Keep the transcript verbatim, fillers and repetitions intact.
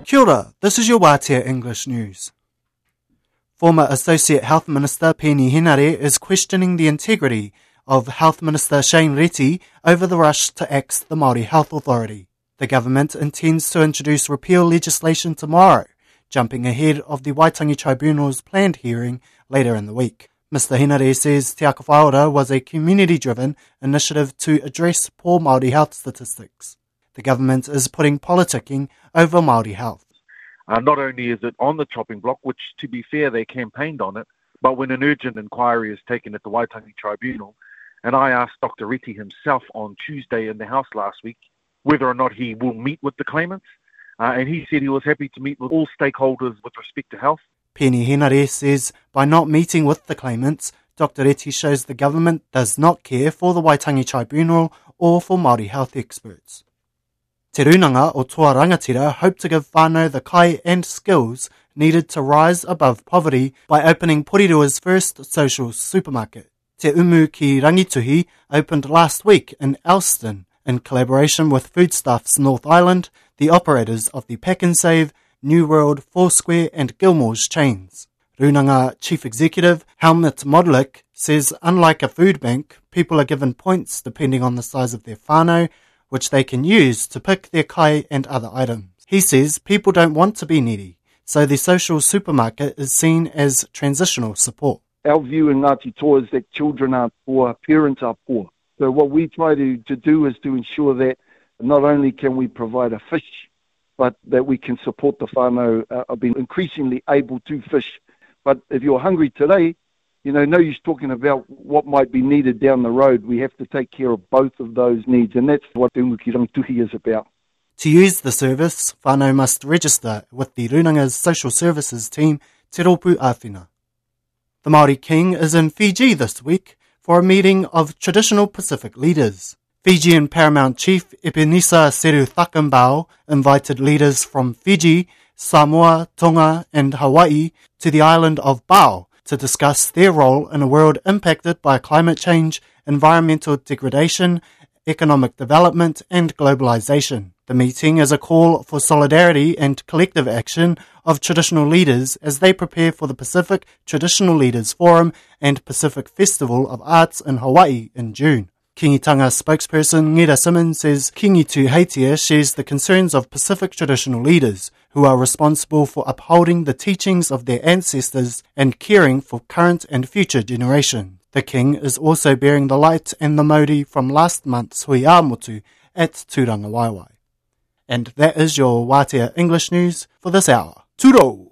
Kia ora, this is your Wātea English News. Former Associate Health Minister Peeni Henare is questioning the integrity of Health Minister Shane Reti over the rush to axe the Māori Health Authority. The government intends to introduce repeal legislation tomorrow, jumping ahead of the Waitangi Tribunal's planned hearing later in the week. Mister Henare says Te Ako Whaora was a community-driven initiative to address poor Māori health statistics. The government is putting politicking over Māori health. Uh, not only is it on the chopping block, which, to be fair, they campaigned on it, but when an urgent inquiry is taken at the Waitangi Tribunal, and I asked Doctor Reti himself on Tuesday in the House last week whether or not he will meet with the claimants, uh, and he said he was happy to meet with all stakeholders with respect to health. Peeni Henare says by not meeting with the claimants, Doctor Reti shows the government does not care for the Waitangi Tribunal or for Māori health experts. Te Runanga o Toa Rangatira hope to give whānau the kai and skills needed to rise above poverty by opening Porirua's first social supermarket. Te Umu ki Rangituhi opened last week in Elston in collaboration with Foodstuffs North Island, the operators of the Pack and Save, New World, Foursquare and Gilmore's chains. Runanga Chief Executive Helmut Modlik says unlike a food bank, people are given points depending on the size of their whānau, which they can use to pick their kai and other items. He says people don't want to be needy, so the social supermarket is seen as transitional support. Our view in Ngāti Toa is that children are poor, parents are poor. So what we try to, to do is to ensure that not only can we provide a fish, but that we can support the whānau uh, of being increasingly able to fish. But if you're hungry today, you know, no use talking about what might be needed down the road. We have to take care of both of those needs, and that's what Te Umu ki Rangituhi is about. To use the service, whānau must register with the Runanga's social services team, Te Ropu Āwhina. The Māori King is in Fiji this week for a meeting of traditional Pacific leaders. Fijian Paramount Chief Epenisa Seru Thakambau invited leaders from Fiji, Samoa, Tonga and Hawaii to the island of Bau to discuss their role in a world impacted by climate change, environmental degradation, economic development and globalization. The meeting is a call for solidarity and collective action of traditional leaders as they prepare for the Pacific Traditional Leaders Forum and Pacific Festival of Arts in Hawaii in June. Kingitanga spokesperson Ngera Simmons says Kingitu Heitia shares the concerns of Pacific traditional leaders who are responsible for upholding the teachings of their ancestors and caring for current and future generations. The king is also bearing the light and the mauri from last month's Hui Āmotu at Tūranga Waiwai. And that is your Wātea English News for this hour. Tūrou!